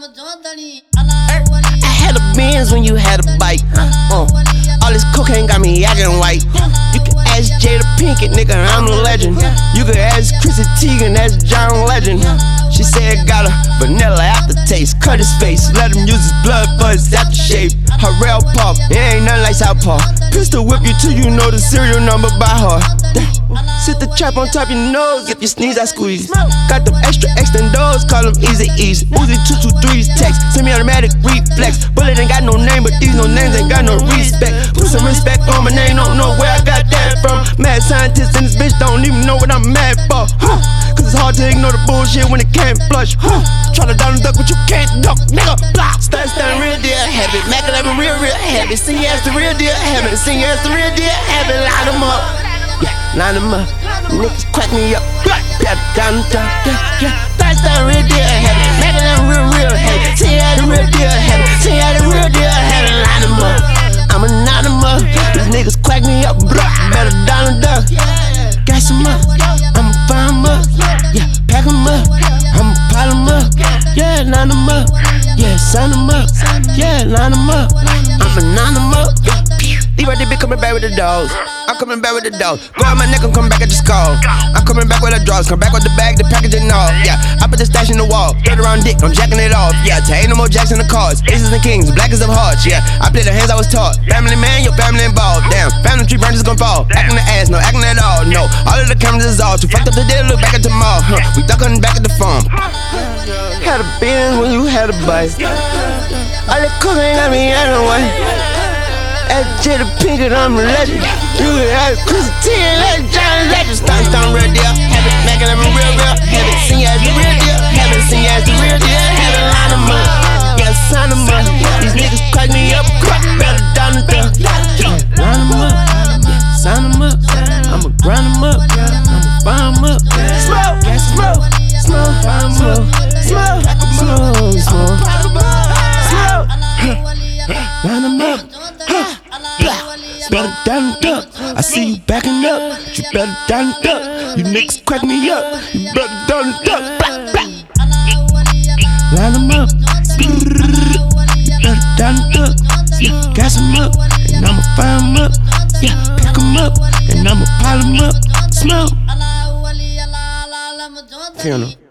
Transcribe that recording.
I had a Benz when you had a bike. All this cocaine got me acting white. You can ask Jada Pinkett, nigga, I'm the legend. You can ask Chrissy Teigen, that's John Legend. She said got a vanilla aftertaste. Cut his face, let him use his blood for his aftershave. Her rail pop, it ain't nothing like South Park. Pistol whip you till you know the serial number by heart. Sit the trap on top your nose, if you sneeze I squeeze. Got them extra extendos, call them easy ease. Uzi 223's text, semi-automatic reflex. Bullet ain't got no name, but these no names ain't got no respect. Put some respect on my name, don't know where I got that from. Mad scientists in this bitch don't even know what I'm mad for. Cause it's hard to ignore the bullshit when it can't flush. Try to down and duck, but you can't duck, nigga. Blah. Stun, real deal, habit. Mac 11, real habit. Sing as the real deal, habit. Sing as the real deal, habit. Line them up. Line them up, niggas crack me up. Pat down, that's the real deal, habit. Make it real habit. See how the real deal, habit. See how the real deal, habit. Line them up, I'ma line them up. These niggas crack me up, better down and duck. Gas them up, I'ma fire them up. Yeah, pack them up, I'ma pile them up. Yeah, line them up, yeah, sign them up. Yeah, line them up, I'ma line them up. These right there be coming back with the dogs. I'm coming back with the dogs. Go on my neck, I'm coming back at the skull. I'm coming back with the drugs. Come back with the bag, the package and all. Yeah, I put the stash in the wall. Third around dick, I'm jacking it off. Yeah, ain't no more jacks in the cards. Aces and kings, black as them hearts. Yeah, I play the hands I was taught. Family man, your family involved. Damn, family tree branches gon' fall. Acting the ass, no acting at all. No, all of the cameras is off. Too fucked up today, look back at tomorrow. We duckin' back at the farm. Had a Benz when you had a bike. All that cocaine got me acting white. At Jada Pinkett, I'm a legend. You can ask Chrissy Teigen, that's John Legend. Stun, real deal, have it, Mac 11, real, have it. Sing as the real deal, have it. Sing as the real deal, have it. Line them up, yeah, sign them up. These niggas crack me up, better down the duck. Line them up, yeah, sign them up. I'ma grind them up, I'ma fire them up. Smoke, fire them up. Smoke, line them up. Better down and duck. I see you backing up. You better down and duck. You niggas crack me up. You better down and duck. Line them up. You better down and duck. Yeah, gas them up, and I'ma fire them up. Yeah, pick them up, and I'ma pile them up. Smell. Funeral.